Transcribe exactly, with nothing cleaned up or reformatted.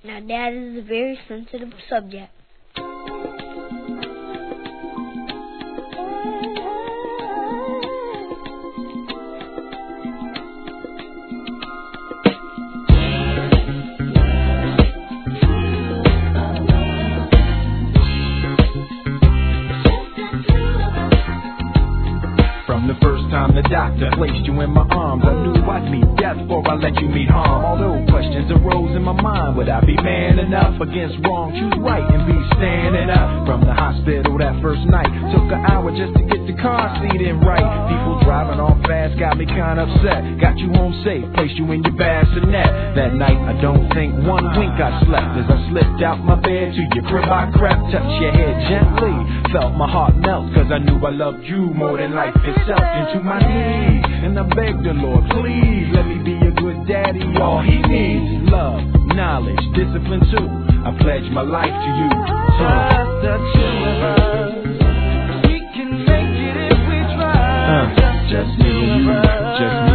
Now that is a very sensitive subject. From the first time the doctor placed you in my arms, I knew I'd meet death before I let you meet harm. Although questions arose in my mind, would I be man enough against wrong? Choose right and be standing up. From the hospital that first night, took an hour just to get the car seat in right. People driving off fast got me kinda upset. Got you home safe, placed you in your bassinet. That night I don't think one wink I slept. As I slipped out my bed to your crib I crept. Touched your head gently, felt my heart melt, cause I knew I loved you more than life itself. Into my knees, and I begged the Lord, please let me be a good daddy. All he needs, love, knowledge, discipline too. I pledge my life to you. Just the two of us, we can make it if we try. Uh, just, just me and you, just